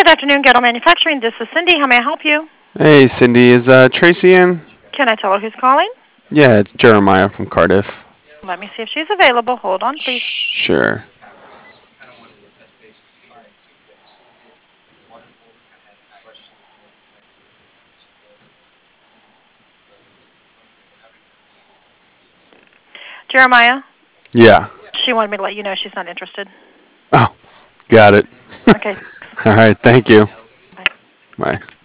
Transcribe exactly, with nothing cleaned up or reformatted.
afternoon, Gettle Manufacturing. This is Cindy. How may I help you? Hey, Cindy, is uh, Tracy in? Can I tell her who's calling? Yeah, it's Jeremiah from Cardiff. Let me see if she's available. Hold on, please. Sure. Jeremiah, Yeah. she wanted me to let you know she's not interested. Oh, got it. Okay. All right, thank you. Bye. Bye.